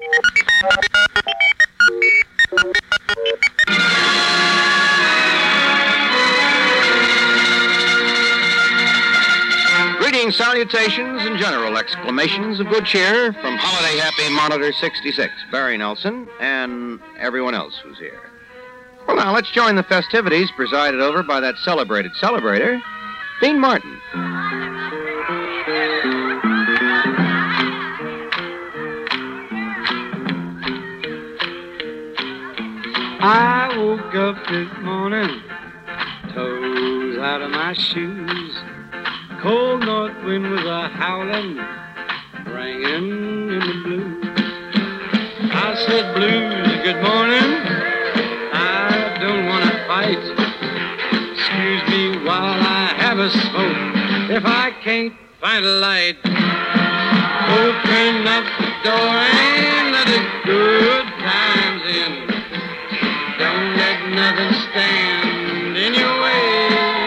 Greetings, salutations, and general exclamations of good cheer from Holiday Happy Monitor 66, Barry Nelson, and everyone else who's here. Well, now, let's join the festivities presided over by that celebrated celebrator, Dean Martin. I woke up this morning, toes out of my shoes. Cold north wind was a-howling, ringing in the blues. I said, blues, good morning. I don't want to fight. Excuse me while I have a smoke if I can't find a light. Open up the door and let the good times in. Don't let nothing stand in your way.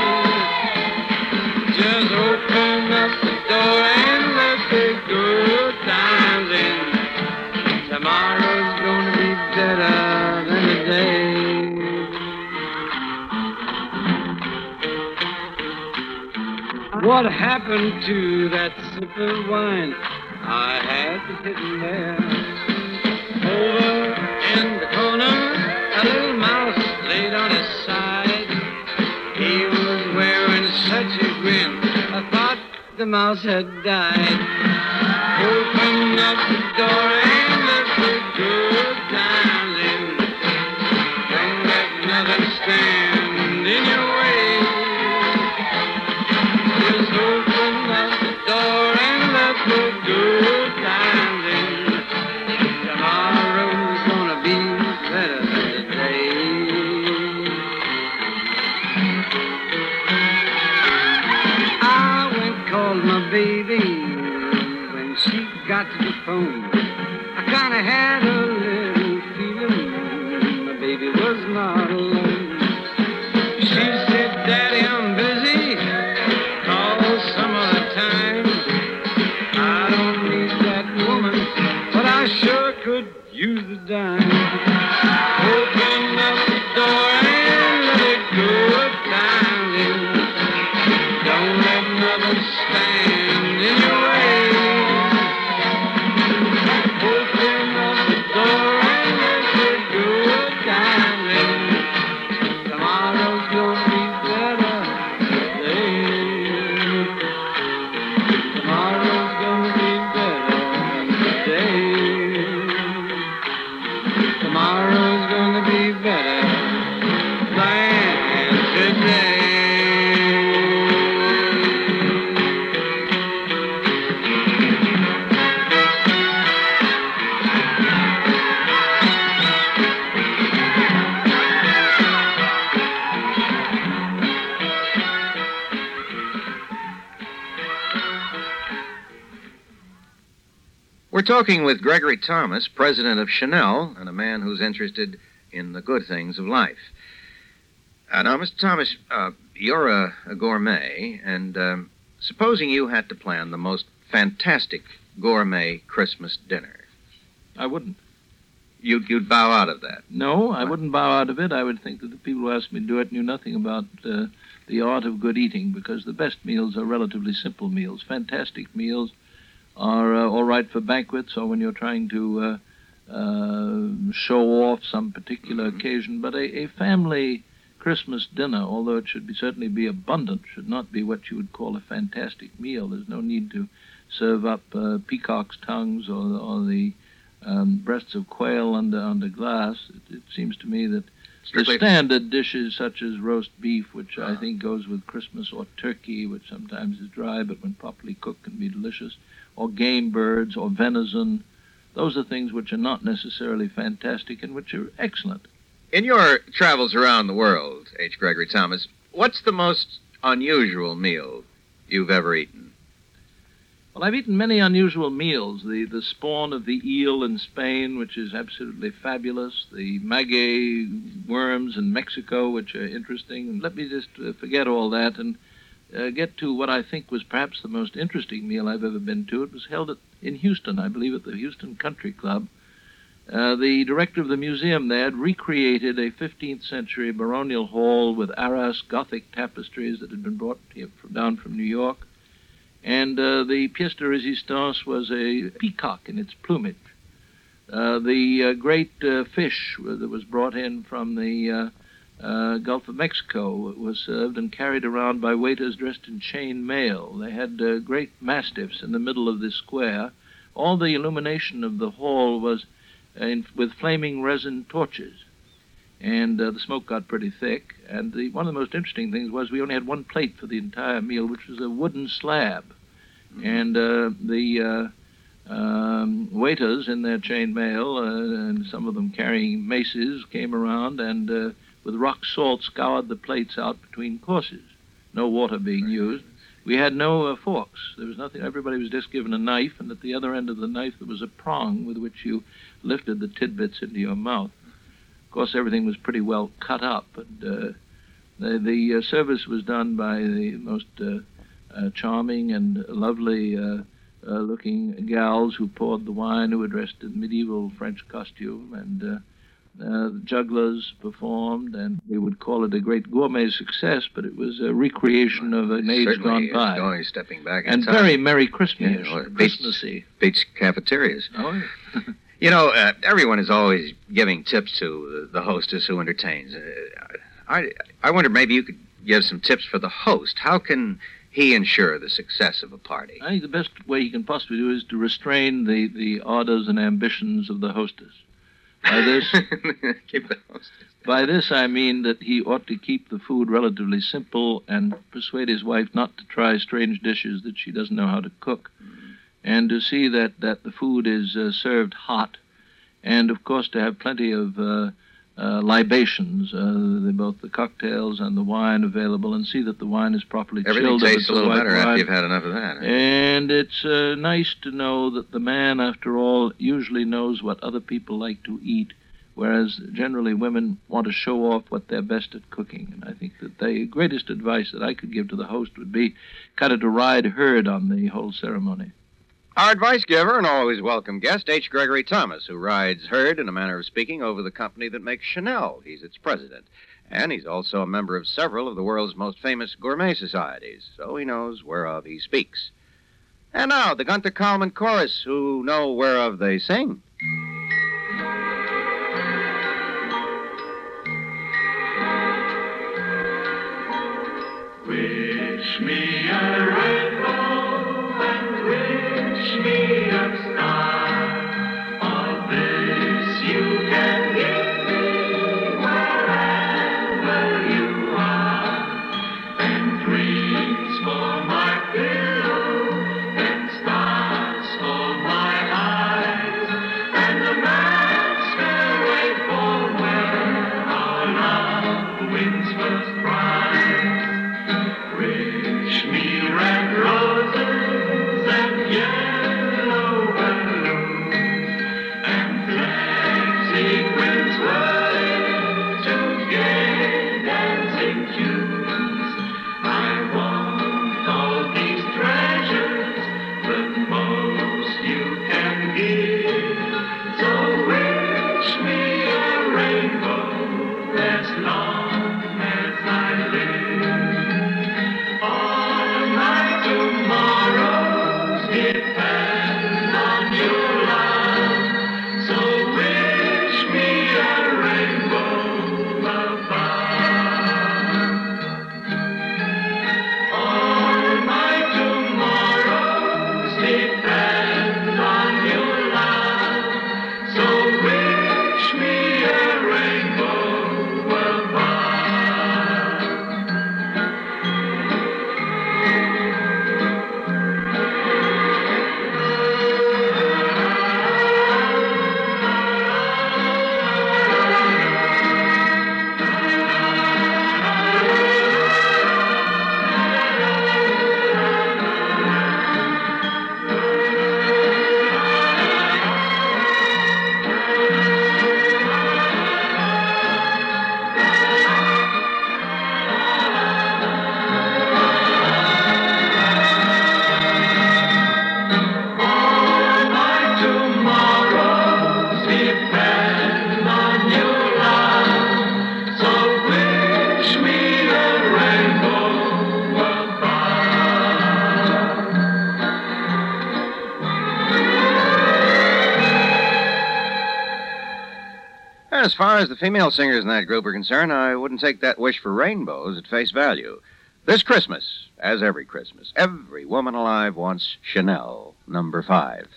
Just open up the door and let the good times in. Tomorrow's gonna be better than today. What happened to that sip of wine I had hidden there? Over in the corner, a little mouse laid on his side. He was wearing such a grin, I thought the mouse had died. Open up the door and let the good times in. Don't let nothing stand in your way. Just open up the door and let the good times in. Tomorrow's gonna be better than today. I went called my baby. When she got to the phone, I kinda had a little feeling my baby was not alone. She said, Daddy, I'm busy. Call some other time. I don't need that woman, but I sure could use the dime. Open up the door and let it good times in. Don't let nothing stand in your way. Open up the door and let the good times in. Tomorrow's gonna be better today. Tomorrow's gonna be better today. Tomorrow's gonna be better than today. We're talking with Gregory Thomas, president of Chanel, and a man who's interested in the good things of life. Now, Mr. Thomas, you're a gourmet, and supposing you had to plan the most fantastic gourmet Christmas dinner. I wouldn't. You'd bow out of that? No, I wouldn't bow out of it. I would think that the people who asked me to do it knew nothing about the art of good eating, because the best meals are relatively simple meals. Fantastic meals are all right for banquets or when you're trying to show off some particular occasion. But a family Christmas dinner, although it should certainly be abundant, should not be what you would call a fantastic meal. There's no need to serve up peacock's tongues or the breasts of quail under glass. It seems to me that the standard dishes such as roast beef, which I think goes with Christmas, or turkey, which sometimes is dry but when properly cooked can be delicious, or game birds, or venison. Those are things which are not necessarily fantastic and which are excellent. In your travels around the world, H. Gregory Thomas, what's the most unusual meal you've ever eaten? Well, I've eaten many unusual meals. The spawn of the eel in Spain, which is absolutely fabulous. The maguey worms in Mexico, which are interesting. And let me just forget all that and get to what I think was perhaps the most interesting meal I've ever been to. It was held in Houston, I believe, at the Houston Country Club. The director of the museum there had recreated a 15th century baronial hall with Arras Gothic tapestries that had been brought down from New York. And the pièce de résistance was a peacock in its plumage. The great fish that was brought in from the Gulf of Mexico was served and carried around by waiters dressed in chain mail. They had great mastiffs in the middle of this square. All the illumination of the hall was with flaming resin torches, and the smoke got pretty thick. And one of the most interesting things was we only had one plate for the entire meal, which was a wooden slab. And the waiters in their chain mail, and some of them carrying maces, came around and with rock salt scoured the plates out between courses, no water being used. We had no forks. There was nothing. Everybody was just given a knife, and at the other end of the knife there was a prong with which you lifted the tidbits into your mouth. Of course, everything was pretty well cut up, and the service was done by the most charming and lovely looking gals who poured the wine, who were dressed in medieval French costume, and the jugglers performed, and they would call it a great gourmet success, but it was a recreation of an age gone by. Always stepping back in and time. Very Merry Christmas, Christmassy. Beach cafeterias. Oh, yeah. You know, everyone is always giving tips to the hostess who entertains. I wonder maybe you could give some tips for the host. How can he ensure the success of a party? I think the best way he can possibly do is to restrain the orders and ambitions of the hostess. By this, keep the hostess. By this I mean that he ought to keep the food relatively simple and persuade his wife not to try strange dishes that she doesn't know how to cook, and to see that the food is served hot, and of course to have plenty of libations, both the cocktails and the wine available, and see that the wine is properly chilled. Everything tastes a little better after you've had enough of that. And it's nice to know that the man, after all, usually knows what other people like to eat, whereas generally women want to show off what they're best at cooking. And I think that the greatest advice that I could give to the host would be kind of to ride herd on the whole ceremony. Our advice giver and always welcome guest, H. Gregory Thomas, who rides herd, in a manner of speaking, over the company that makes Chanel. He's its president. And he's also a member of several of the world's most famous gourmet societies, so he knows whereof he speaks. And now, the Gunter Kalman Chorus, who know whereof they sing. Wish me a rainbow and wish me a star. All this you can give me wherever you are. And dreams for my pillow, and stars for my eyes, and the as far as the female singers in that group are concerned, I wouldn't take that wish for rainbows at face value. This Christmas, as every Christmas, every woman alive wants Chanel, number 5.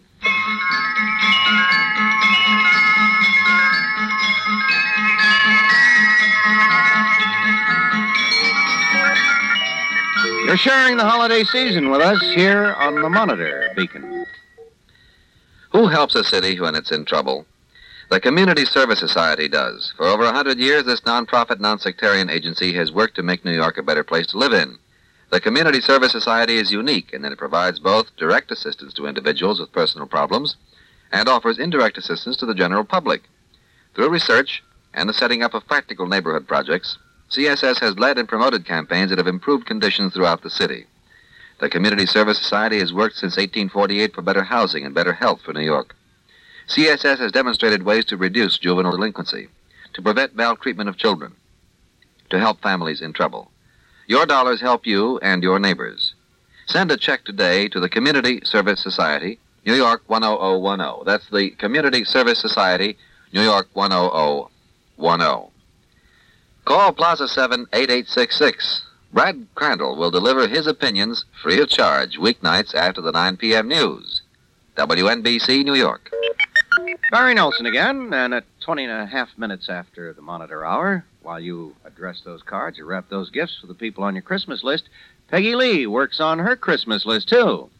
You're sharing the holiday season with us here on the Monitor Beacon. Who helps a city when it's in trouble? The Community Service Society does. For over 100 years, this nonprofit, non-sectarian agency has worked to make New York a better place to live in. The Community Service Society is unique in that it provides both direct assistance to individuals with personal problems and offers indirect assistance to the general public. Through research and the setting up of practical neighborhood projects, CSS has led and promoted campaigns that have improved conditions throughout the city. The Community Service Society has worked since 1848 for better housing and better health for New York. CSS has demonstrated ways to reduce juvenile delinquency, to prevent maltreatment of children, to help families in trouble. Your dollars help you and your neighbors. Send a check today to the Community Service Society, New York 10010. That's the Community Service Society, New York 10010. Call Plaza 7 8866. Brad Crandall will deliver his opinions free of charge weeknights after the 9 p.m. news. WNBC, New York. Barry Nelson again, and at 20 and a half minutes after the Monitor Hour, while you address those cards or wrap those gifts for the people on your Christmas list, Peggy Lee works on her Christmas list, too.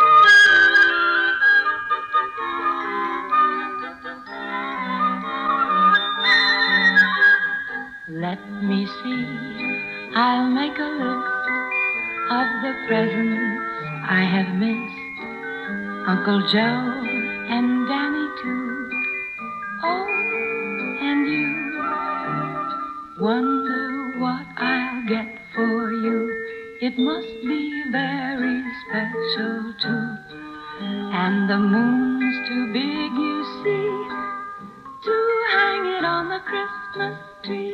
Let me see, I'll make a list of the presents I have missed. Uncle Joe and Danny too. Oh, and you. Wonder what I'll get for you. It must be very special too. And the moon's too big, you see, to hang it on the Christmas tree.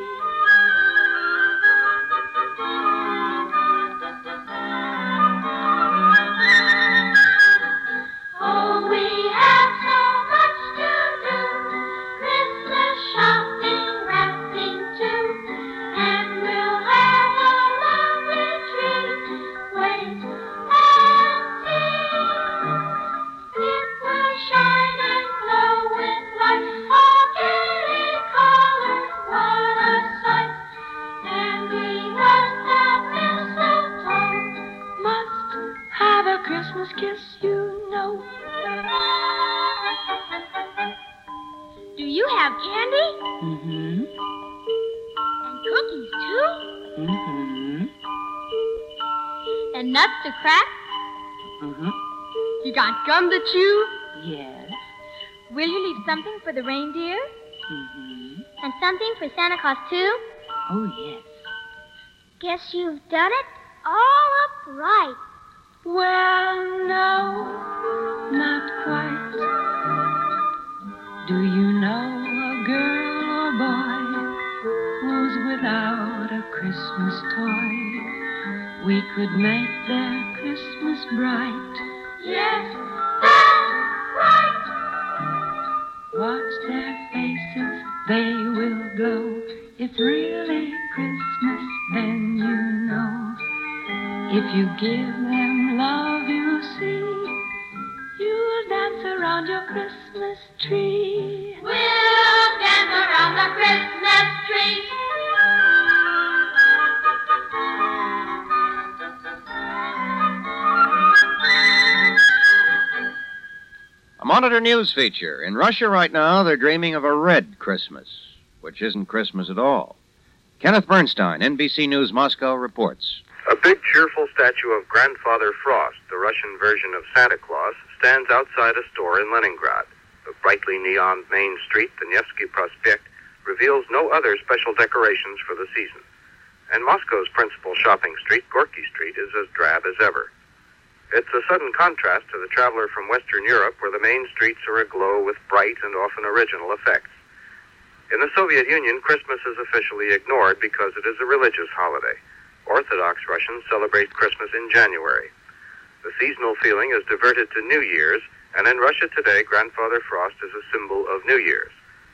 Oh, we have so much to do. Christmas shopping, wrapping too. And we'll have a lovely treat. Wait and see. It will shine and glow with light. All giddy colors, what a sight. And we must have mistletoe. Must have a Christmas kiss, you know. Do you have candy? Mm-hmm. And cookies, too? Mm-hmm. And nuts to crack? Mm-hmm. You got gum to chew? Yes. Will you leave something for the reindeer? Mm-hmm. And something for Santa Claus, too? Oh, yes. Guess you've done it all up right. Well, no, not quite. Do you know a girl or boy who's without a Christmas toy? We could make their Christmas bright. Yes, that's right. Watch their faces, they will glow. It's really Christmas, then you know. If you give them love, you see, you'll dance around your Christmas tree. We'll dance around the Christmas tree. A Monitor News feature. In Russia right now, they're dreaming of a red Christmas, which isn't Christmas at all. Kenneth Bernstein, NBC News Moscow, reports. A big, cheerful statue of Grandfather Frost, the Russian version of Santa Claus, stands outside a store in Leningrad. The brightly neon main street, the Nevsky Prospect, reveals no other special decorations for the season. And Moscow's principal shopping street, Gorky Street, is as drab as ever. It's a sudden contrast to the traveler from Western Europe, where the main streets are aglow with bright and often original effects. In the Soviet Union, Christmas is officially ignored because it is a religious holiday. Orthodox Russians celebrate Christmas in January. The seasonal feeling is diverted to New Year's, and in Russia today, Grandfather Frost is a symbol of New Year's.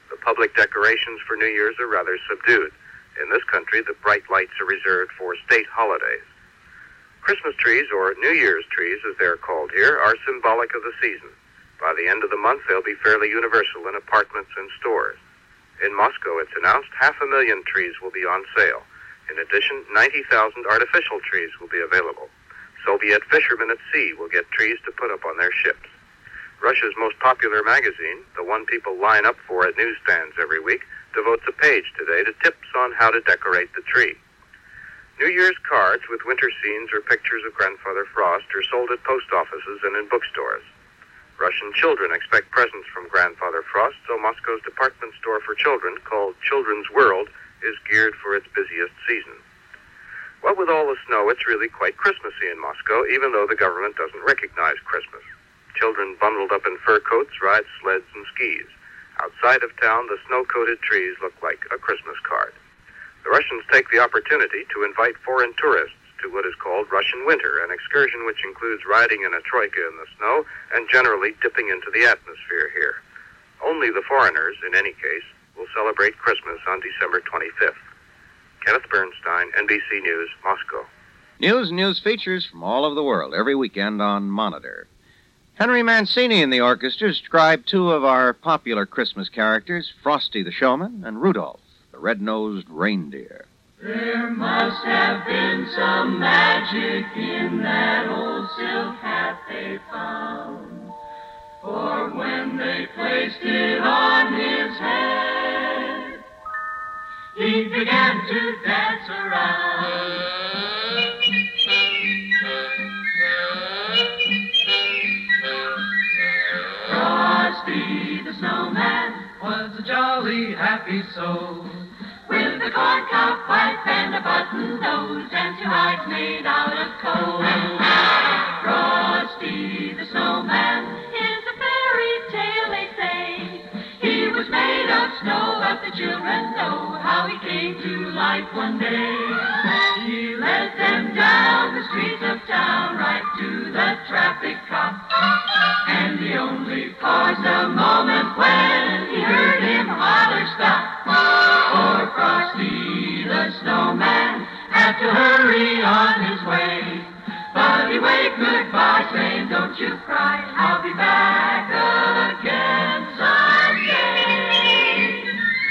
The public decorations for New Year's are rather subdued. In this country, the bright lights are reserved for state holidays. Christmas trees, or New Year's trees as they're called here, are symbolic of the season. By the end of the month, they'll be fairly universal in apartments and stores. In Moscow, it's announced 500,000 trees will be on sale. In addition, 90,000 artificial trees will be available. Soviet fishermen at sea will get trees to put up on their ships. Russia's most popular magazine, the one people line up for at newsstands every week, devotes a page today to tips on how to decorate the tree. New Year's cards with winter scenes or pictures of Grandfather Frost are sold at post offices and in bookstores. Russian children expect presents from Grandfather Frost, so Moscow's department store for children, called Children's World, is geared for its busiest season. Well, with all the snow, it's really quite Christmassy in Moscow, even though the government doesn't recognize Christmas. Children bundled up in fur coats ride sleds and skis. Outside of town, the snow-coated trees look like a Christmas card. The Russians take the opportunity to invite foreign tourists to what is called Russian Winter, an excursion which includes riding in a troika in the snow and generally dipping into the atmosphere here. Only the foreigners, in any case, will celebrate Christmas on December 25th. Kenneth Bernstein, NBC News, Moscow. News and news features from all over the world every weekend on Monitor. Henry Mancini and the orchestra described two of our popular Christmas characters, Frosty the Showman and Rudolph, the red-nosed reindeer. There must have been some magic in that old silk hat they found, for when they placed it on his head, he began to dance around. Frosty the Snowman was a jolly, happy soul, with a corncob pipe and a button nose and two eyes made out of coal. Frosty the Snowman is a fairy tale, they say. He was made of snow, but the children know how he came to life one day. He led them down the streets of town, right to the traffic cop. And he only paused a moment when he heard him holler stop. For Frosty the Snowman had to hurry on his way. But he waved goodbye, saying, "Don't you cry, I'll be back again someday."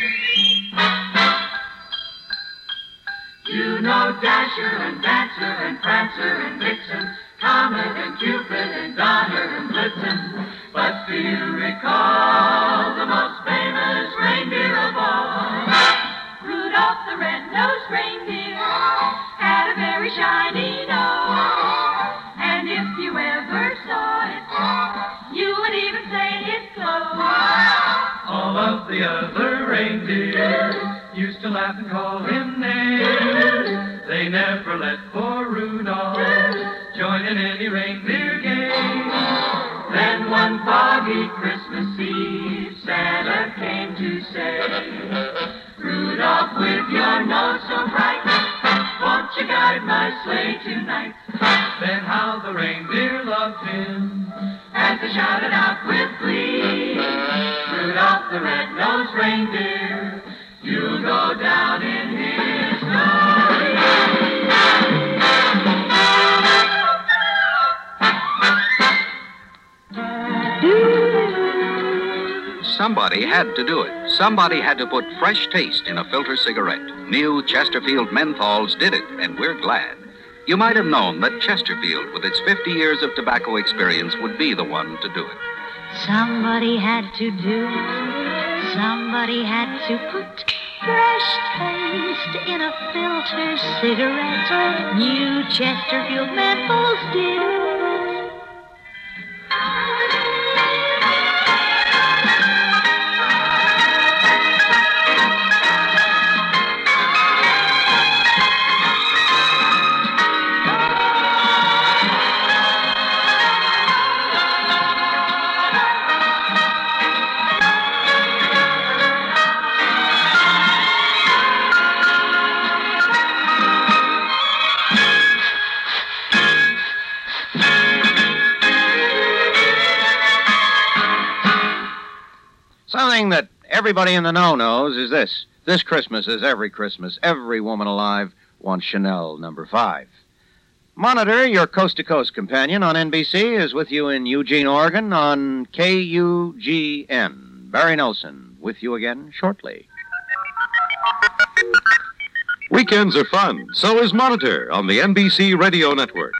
You know Dasher and Dancer and Prancer and Vixen, Comet and Cupid and Donner and Blitzen. But do you recall the most famous reindeer of all? Rudolph the red-nosed reindeer had a very shiny nose, and if you ever saw it, you would even say it glowed. All of the other reindeer used to laugh and call him names. They never let poor Rudolph join in any reindeer game. Then one foggy Christmas Eve, Santa came to say, "Rudolph, with your nose so bright, won't you guide my sleigh tonight?" Then how the reindeer loved him as they shouted out with glee, "Rudolph the red-nosed reindeer, you'll go down in history." Somebody had to do it. Somebody had to put fresh taste in a filter cigarette. New Chesterfield menthols did it, and we're glad. You might have known that Chesterfield, with its 50 years of tobacco experience, would be the one to do it. Somebody had to do it. Somebody had to put fresh taste in a filter cigarette. New Chesterfield menthols did it. Something that everybody in the know knows is this. This Christmas is every Christmas. Every woman alive wants Chanel number 5. Monitor, your coast-to-coast companion on NBC, is with you in Eugene, Oregon on KUGN. Barry Nelson with you again shortly. Weekends are fun. So is Monitor on the NBC Radio Network.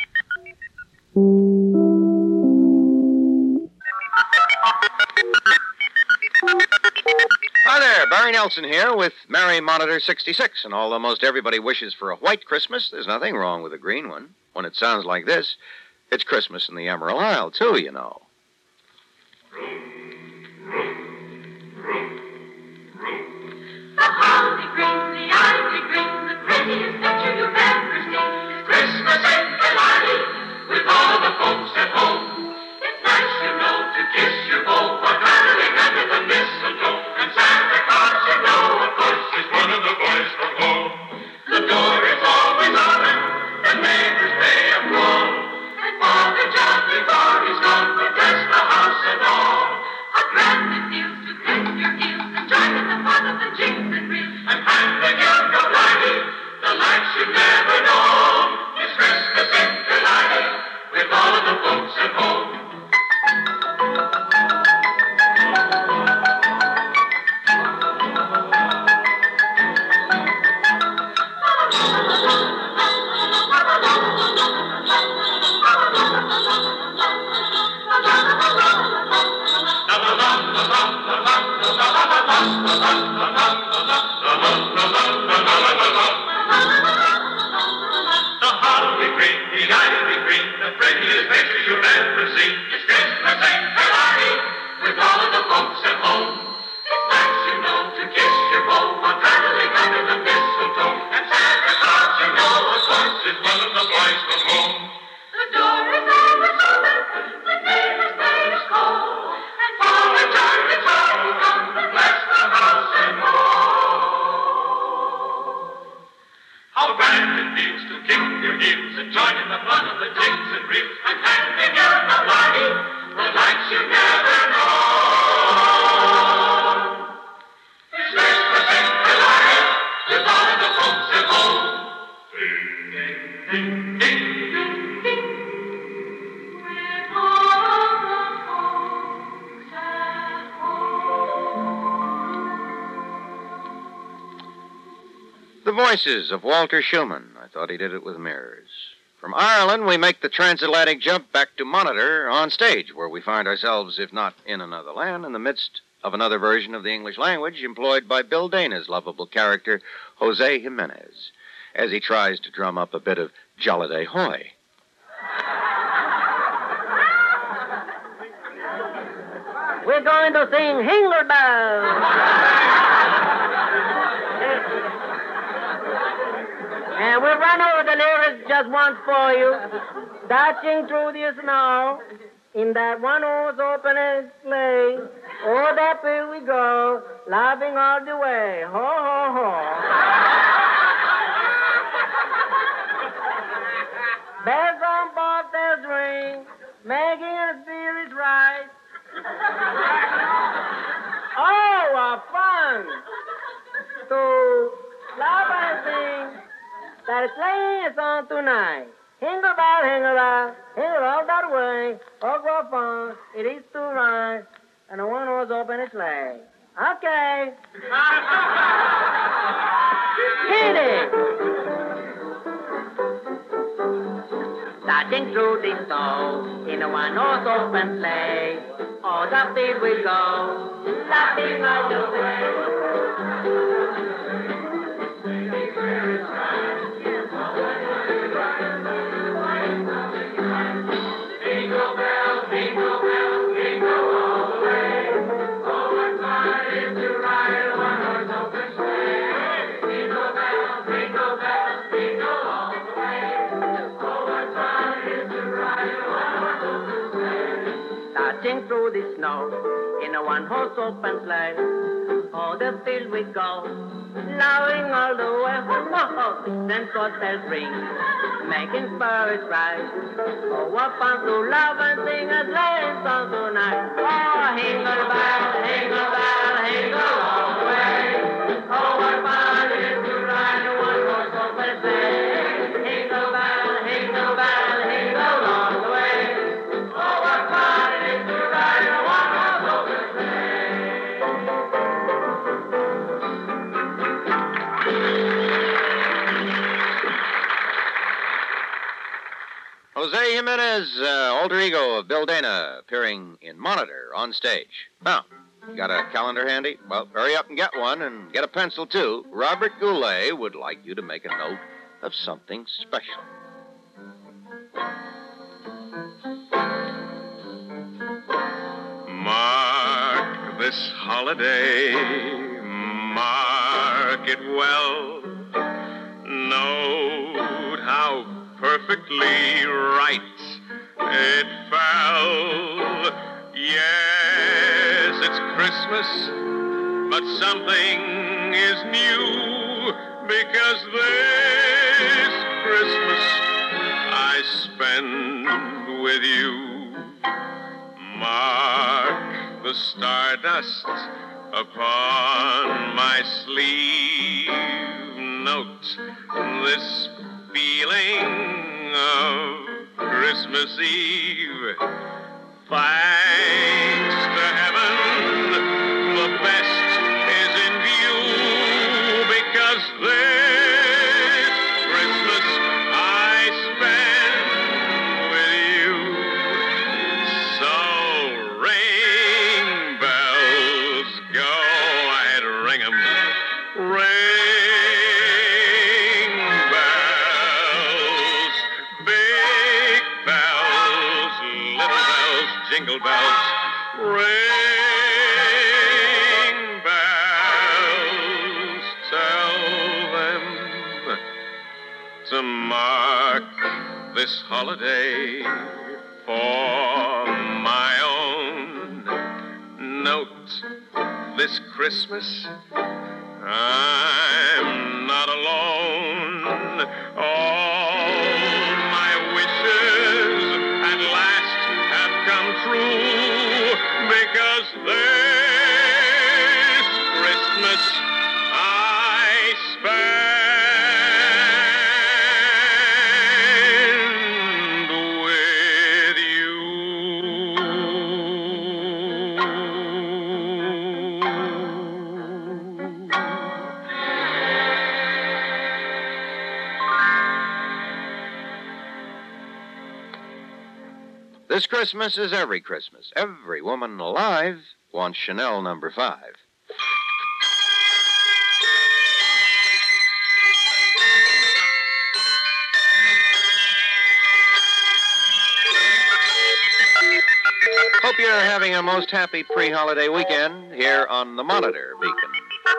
Hi there, Barry Nelson here with Merry Monitor 66. And although most everybody wishes for a white Christmas, there's nothing wrong with a green one. When it sounds like this, it's Christmas in the Emerald Isle, too, you know. The holly green, the ivy green, the prettiest picture you've ever seen. It's Christmas in Killarney with all the folks at home. It's nice, you know, to kiss your beau while cuddling under the mistletoe. And Santa Claus, you know, of course, is one of the boys from home. The door is always open, the neighbors pay a call. And Father John, before he's gone, will bless the house and all. How grand it feels to click your heels and join in the fun of the jigs and reels. And hand the young lady the lights you never know. It's Christmas in Killarney with all of the folks at home. The voices of Walter Schumann. I thought he did it with mirrors. From Ireland, we make the transatlantic jump back to Monitor on stage, where we find ourselves, if not in another land, in the midst of another version of the English language employed by Bill Dana's lovable character, Jose Jimenez, as he tries to drum up a bit of Jolliday Hoy. We're going to sing Jingle Bells. And we'll run over the lyrics just once for you. Dashing through the snow in that one-horse open sleigh. Oh, that way we go, laughing all the way. Ho, ho, ho. Bells on both their ring, making us feel it's right. Oh, what fun to laugh and sing that sleighing is on tonight. Jingle bell, jingle all that way. Oh, what fun it is to ride and a one-horse open sleigh. Okay. Hit it. Dashing through the snow in a one-horse open sleigh. All the field we go, laughing all the way. Jingle bells, jingle bells, jingle all the way. Oh, what fun it is to ride a one-horse open sleigh. Jingle bells, jingle bells, jingle all the way. Oh, what fun it is to ride a one-horse open sleigh. Dashing through the snow in a one-horse open sleigh. Oh, the field we go, laughing all the way. Ho, ho, ho, then bells ring, making spirits rise. Oh, what fun to love and sing a sleighing song tonight. Oh, jingle bell, jingle bell, jingle Jose Jimenez, alter ego of Bill Dana, appearing in Monitor on stage. Now, you got a calendar handy? Well, hurry up and get one, and get a pencil, too. Robert Goulet would like you to make a note of something special. Mark this holiday, mark it well. Note how perfectly right it fell. Yes, it's Christmas, but something is new, because this Christmas I spend with you. Mark the stardust upon my sleeve. Note this feeling of Christmas Eve. Thanks to heaven, the best is in view, because this Christmas I spend with you. So ring bells, go ahead, ring 'em. Ring bells, big bells, little bells, jingle bells, ring bells, tell them to mark this holiday for my own. Note this Christmas I'm not alone. All my wishes at last have come true, because this Christmas I spend with you. This Christmas is every Christmas. Every woman alive wants Chanel No. 5. Hope you're having a most happy pre-holiday weekend here on the Monitor Beacon.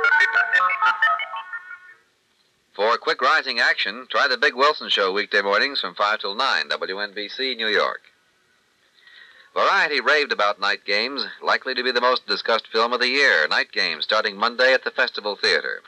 For quick rising action, try the Big Wilson Show weekday mornings from 5 till 9, WNBC, New York. Variety raved about Night Games, likely to be the most discussed film of the year. Night Games, starting Monday at the Festival Theater.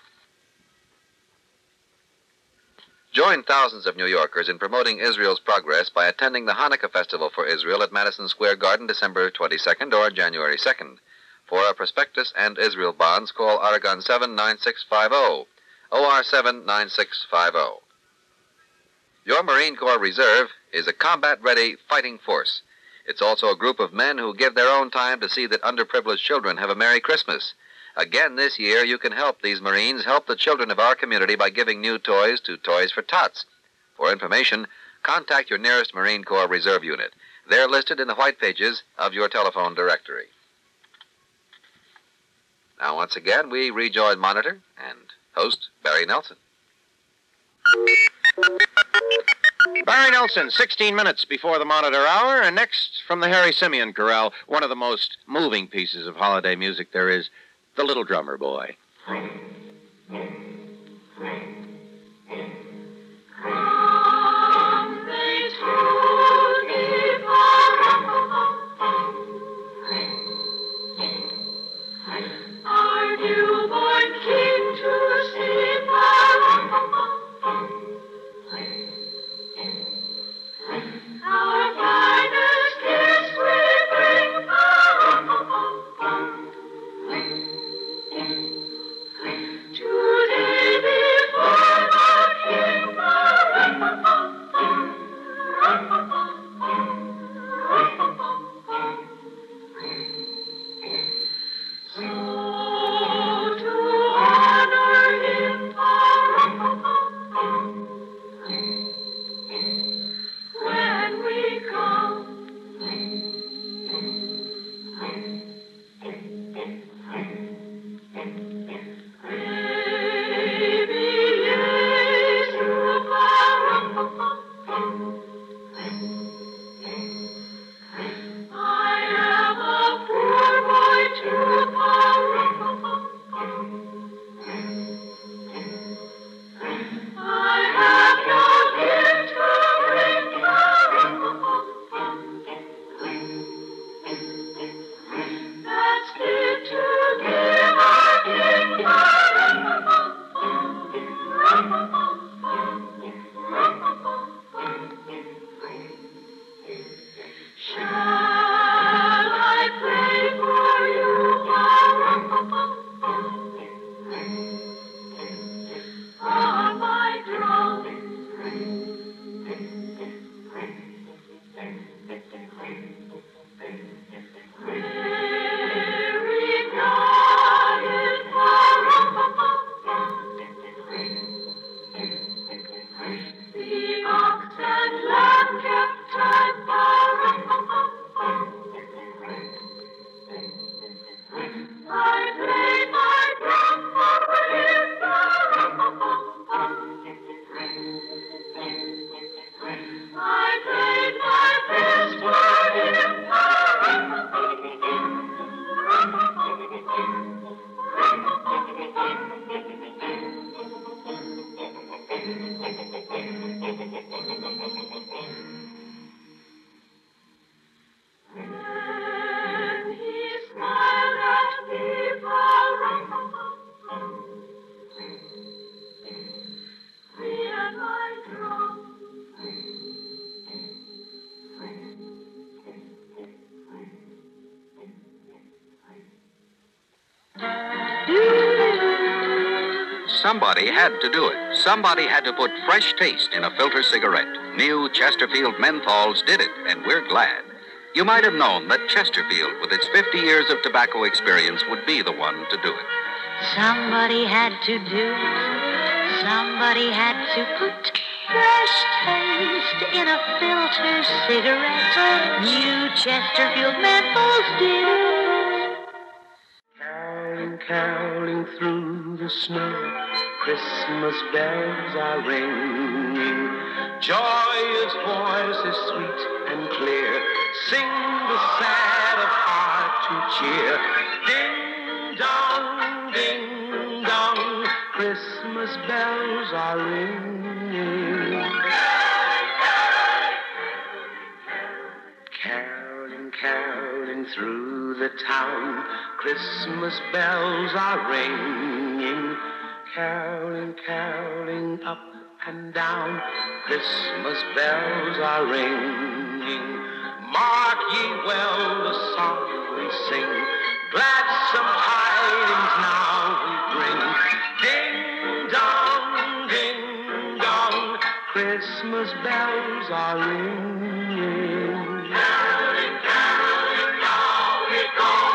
Join thousands of New Yorkers in promoting Israel's progress by attending the Hanukkah Festival for Israel at Madison Square Garden December 22nd or January 2nd. For a prospectus and Israel bonds, call Aragon 79650, OR 79650. Your Marine Corps Reserve is a combat-ready fighting force. It's also a group of men who give their own time to see that underprivileged children have a Merry Christmas. Again this year, you can help these Marines help the children of our community by giving new toys to Toys for Tots. For information, contact your nearest Marine Corps Reserve unit. They're listed in the white pages of your telephone directory. Now, once again, we rejoin Monitor and host Barry Nelson. Barry Nelson, 16 minutes before the Monitor Hour, and next from the Harry Simeon Chorale, one of the most moving pieces of holiday music there is, The Little Drummer Boy. Our newborn King to sleep. Our finest gifts we bring. Today before the King. Somebody had to do it. Somebody had to put fresh taste in a filter cigarette. New Chesterfield menthols did it, and we're glad. You might have known that Chesterfield, with its 50 years of tobacco experience, would be the one to do it. Somebody had to do it. Somebody had to put fresh taste in a filter cigarette. New Chesterfield menthols did it. Caroling, caroling through the snow, Christmas bells are ringing. Joyous voices sweet and clear sing the sad of heart to cheer. Ding dong, ding dong, Christmas bells are ringing. Caroling, caroling through the town, Christmas bells are ringing. Caroling, caroling up and down, Christmas bells are ringing. Mark ye well the song we sing, gladsome tidings now we bring. Ding dong, ding dong, Christmas bells are ringing. Caroling, caroling, now we go.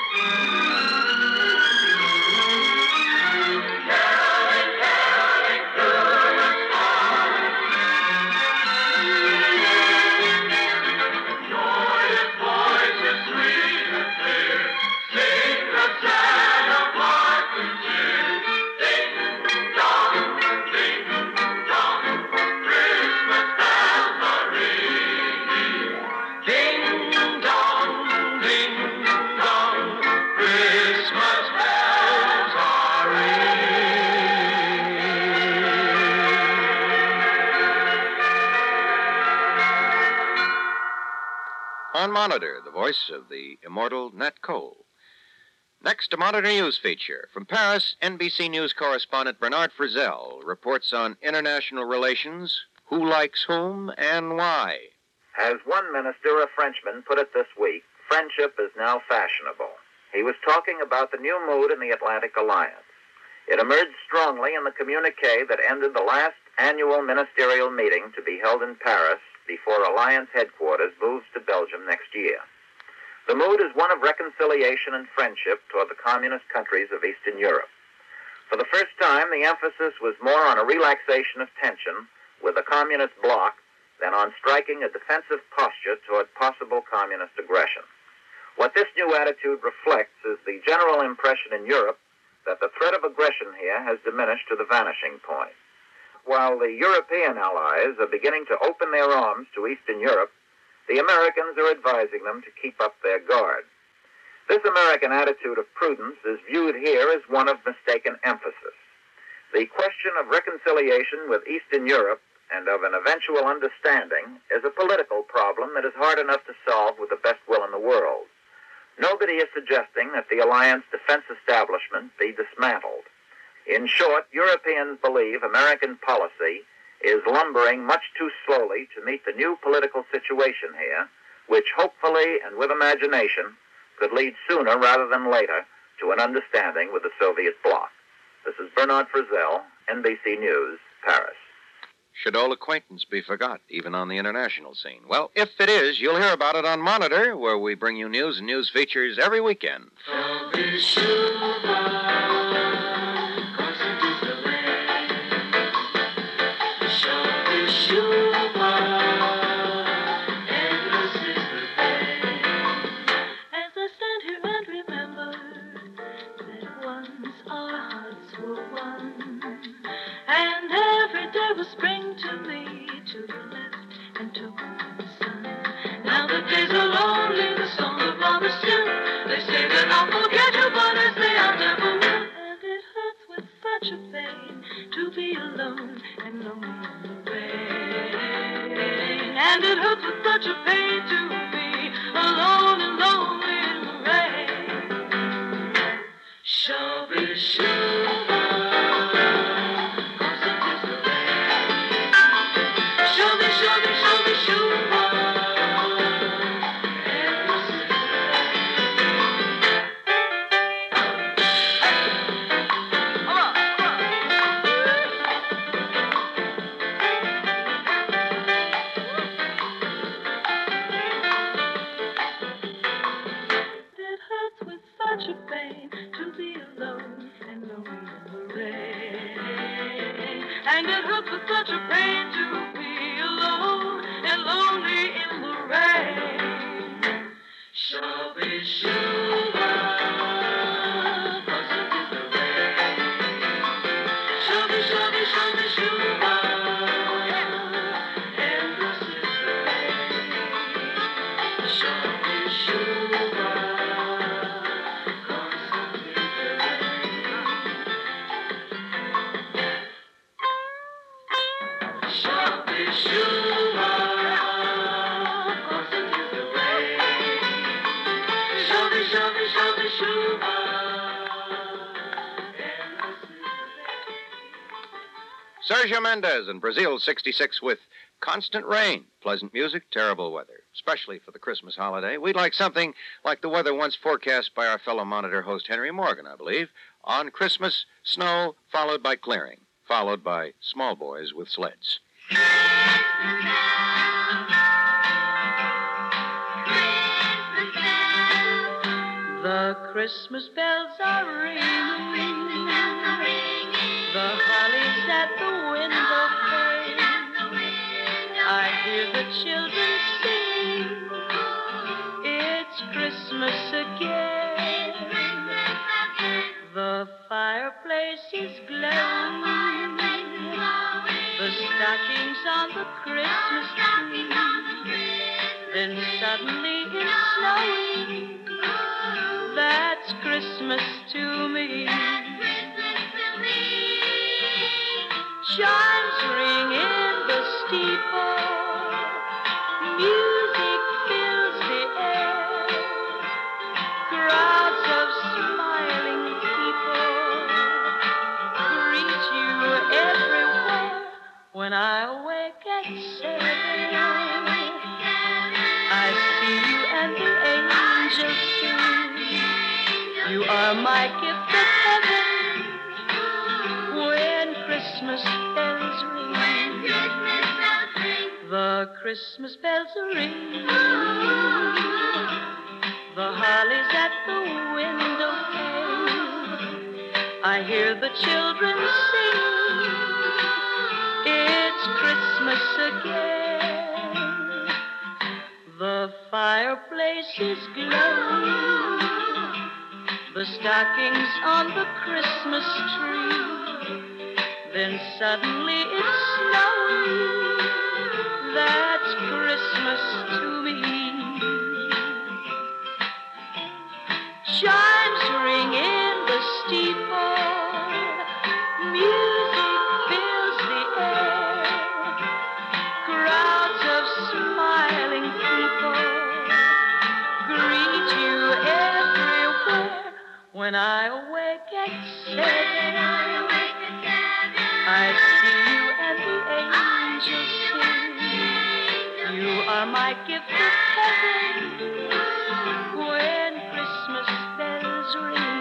On Monitor, the voice of the immortal Nat Cole. Next, a Monitor News feature. From Paris, NBC News correspondent Bernard Frizzell reports on international relations, who likes whom, and why. As one minister, a Frenchman, put it this week, friendship is now fashionable. He was talking about the new mood in the Atlantic Alliance. It emerged strongly in the communique that ended the last annual ministerial meeting to be held in Paris before Alliance headquarters moves to Belgium next year. The mood is one of reconciliation and friendship toward the communist countries of Eastern Europe. For the first time, the emphasis was more on a relaxation of tension with the communist bloc than on striking a defensive posture toward possible communist aggression. What this new attitude reflects is the general impression in Europe that the threat of aggression here has diminished to the vanishing point. While the European allies are beginning to open their arms to Eastern Europe, the Americans are advising them to keep up their guard. This American attitude of prudence is viewed here as one of mistaken emphasis. The question of reconciliation with Eastern Europe and of an eventual understanding is a political problem that is hard enough to solve with the best will in the world. Nobody is suggesting that the alliance defense establishment be dismantled. In short, Europeans believe American policy is lumbering much too slowly to meet the new political situation here, which hopefully and with imagination could lead sooner rather than later to an understanding with the Soviet bloc. This is Bernard Frizzell, NBC News, Paris. Should old acquaintance be forgot, even on the international scene? Well, if it is, you'll hear about it on Monitor, where we bring you news and news features every weekend. Spring to me, to the left and to the sun. Now the days are lonely, the songs of love are still. They say that I'll forget you, but I say I'll never will. And it hurts with such a pain to be alone and lonely in the rain. And it hurts with such a pain to be alone and lonely in the rain. Shabby Shuba. And it hurts with such a pain to be alone and lonely in the rain. Shabby Shuba, 'cause it is the rain. Shabby, shabby, shabby Shuba, endless is the rain. Shabby Shuba, 'cause it is the rain. Shabby Shuba, 'cause it is the rain. Shabby, shabby, shabby Shuba, endless is the rain. Sergio Mendes and Brazil 66 with Constant Rain. Pleasant music, terrible weather. Especially for the Christmas holiday. We'd like something like the weather once forecast by our fellow Monitor host Henry Morgan, I believe. On Christmas, snow followed by clearing, followed by small boys with sleds. The Christmas bells are ringing. The hollies at the window play. I hear the children sing. It's Christmas again. The fireplace is glowing. The stockings on the Christmas tree. Then suddenly it's snowing. That's Christmas to me. Chimes ring in the steeple. Music fills the air. Crowds of smiling people greet you everywhere. When I awake at 7, I see you and the angels sing. You are my gift of heaven. When Christmas bells ring, the Christmas bells ring. The hollies at the window play. I hear the children sing. It's Christmas again. The fireplace is glowing. the stockings on the Christmas tree. Then suddenly it's snowing. That's Christmas to me. Chimes ring in the steeple. Music fills the air. Crowds of smiling people greet you everywhere. When I awake at 7, I see you and the angels sing. You are my gift of heaven when Christmas bells ring.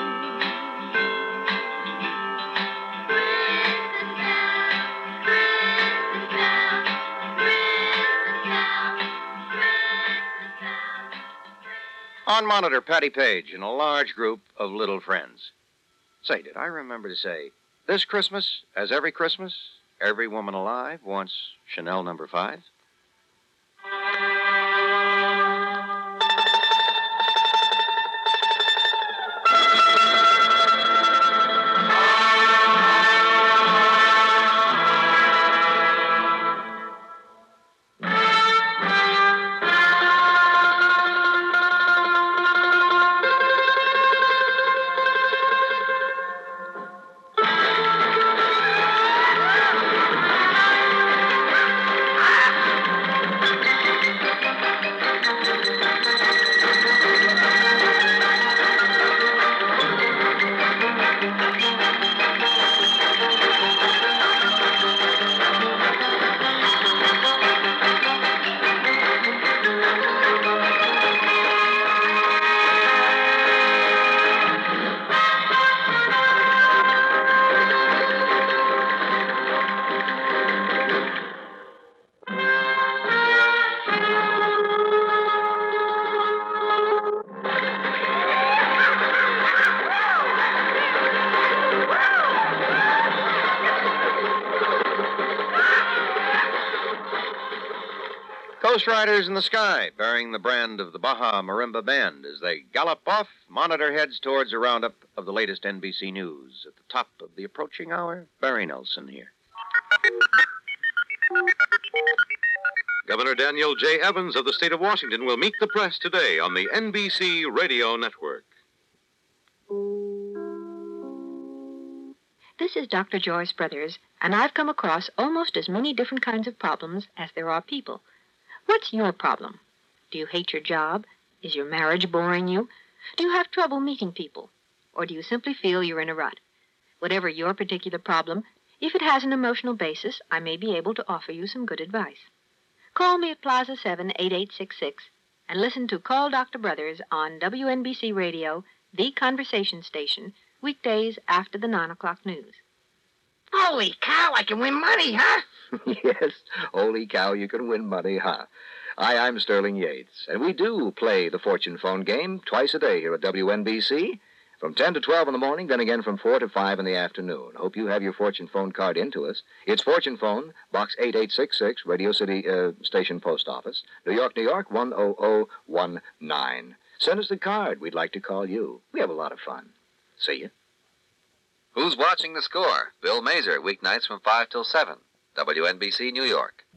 On monitor, Patty Page and a large group of little friends. Say, did I remember to say, this Christmas, as every Christmas, every woman alive wants Chanel No. 5? Ghost Riders in the sky, bearing the brand of the Baja Marimba Band. As they gallop off, monitor heads towards a roundup of the latest NBC news. At the top of the approaching hour, Barry Nelson here. Governor Daniel J. Evans of the state of Washington will meet the press today on the NBC Radio Network. This is Dr. Joyce Brothers, and I've come across almost as many different kinds of problems as there are people. What's your problem? Do you hate your job? Is your marriage boring you? Do you have trouble meeting people? Or do you simply feel you're in a rut? Whatever your particular problem, if it has an emotional basis, I may be able to offer you some good advice. Call me at Plaza 7, 8866, and listen to Call Dr. Brothers on WNBC Radio, the conversation station, weekdays after the 9 o'clock news. Holy cow, I can win money, huh? Yes, holy cow, you can win money, huh? Hi, I'm Sterling Yates, and we do play the Fortune Phone game twice a day here at WNBC, from 10 to 12 in the morning, then again from 4 to 5 in the afternoon. Hope you have your Fortune Phone card into us. It's Fortune Phone, Box 8866, Radio City Station Post Office, New York, New York, 10019. Send us the card. We'd like to call you. We have a lot of fun. See you. Who's watching the score? Bill Mazer, weeknights from 5 till 7. WNBC, New York.